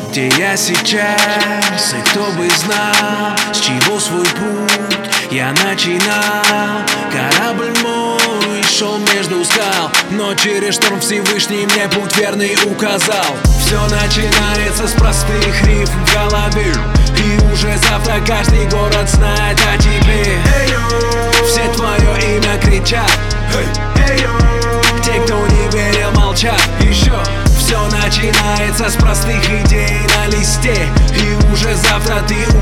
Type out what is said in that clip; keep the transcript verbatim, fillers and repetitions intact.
Где я сейчас, и кто бы знал, с чего свой путь я начинал. Корабль мой шел между скал, но через шторм Всевышний мне путь верный указал. Все начинается с простых рифм в голове, и уже завтра каждый город знает о тебе. Все твое имя кричат, те, кто не верил, молчат. Еще все начинается с простых идей на листе, и уже завтра ты